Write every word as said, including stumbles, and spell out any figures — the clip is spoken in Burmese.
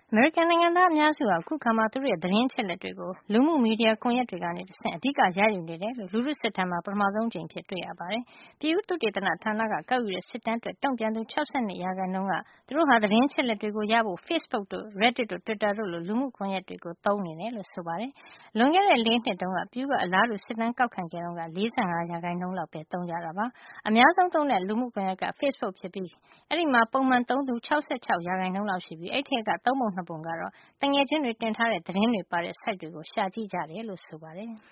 အမေရိကန်နိုင်ငံသားအများစုဟာအခုခါမှာသူတို့ရဲ့သတင်းချက်လက်တွေကိုလူမှုမီဒီယာကွန်ရက်တွေကနေတဆင့်အဓိကရယူနေတယ်လို့လူထုစစ်တမ်းမှာပထမဆုံးအကြိမ်ဖြစ်တွေ့ရပါတယ်။ပြည်သူ့သုတေသနဌာနကကောက်ယူတဲ့စစ်တမ်းအတွက်တုံ့ပြန်သူ၆၂ရာခိုင်နှုန်းကသူတို့ဟာသတင်းချက်လက်တွေကိုရဖို့ Facebook တို့ Reddit တို့ Twitter တို့လိုလူမှုကွန်ရက်တွေကိုသုံးနေတယ်လို့ဆိုပါတယ်။လွန်ခဲ့တဲ့လေးနှစ်တုန်းက Pew ကအလားတူစစ်တမ်းကောက်ခံခဲ့တုန်းက၄၅ရာခိုင်နှုန်းလောက်ပဲသုံးကြတာပါ။အများဆုံးသုံးတဲ့လူမှုကွန်ရက်က Facebook ဖြစ်ပြီးအဲဒီမှာပုံမှန်သုံးသူ၆၆ရာခိုင်နှုန်းလောက်ရှိပြီးအဲဒီထဲကသုံးပုံနှစ်ပုံကတော့တငယ်ချင်းတွေတင်ထားတဲ့သတင်းတွေပါတဲ့ site တွေကိုရှာကြည့်ကြတယ်လို့ဆိုပါတယ်။